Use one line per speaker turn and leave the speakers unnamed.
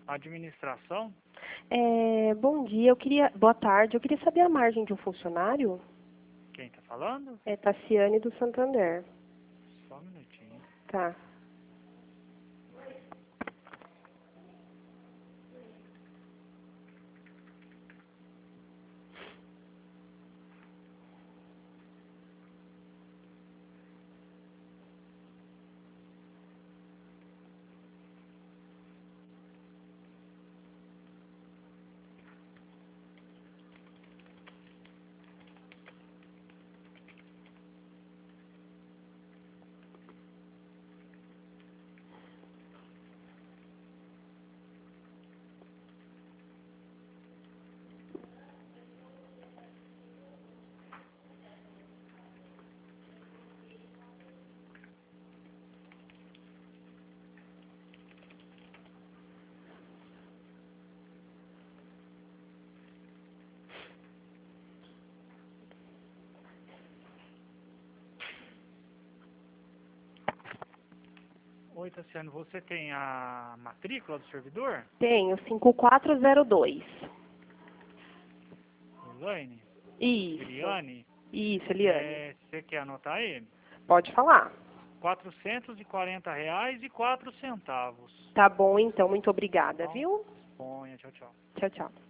Administração?
Bom dia, boa tarde, eu queria saber a margem de um funcionário.
Quem está falando?
É Tassiane do Santander.
Só um minutinho.
Tá.
Oi, Tassiane, você tem a matrícula do servidor?
Tenho 5402.
Elaine?
Isso.
Eliane?
Isso, Eliane.
Você quer anotar aí?
Pode falar.
R$ 440,04.
Tá bom, então. Muito obrigada,
Então,
viu?
ponha, tchau, tchau.
Tchau, tchau.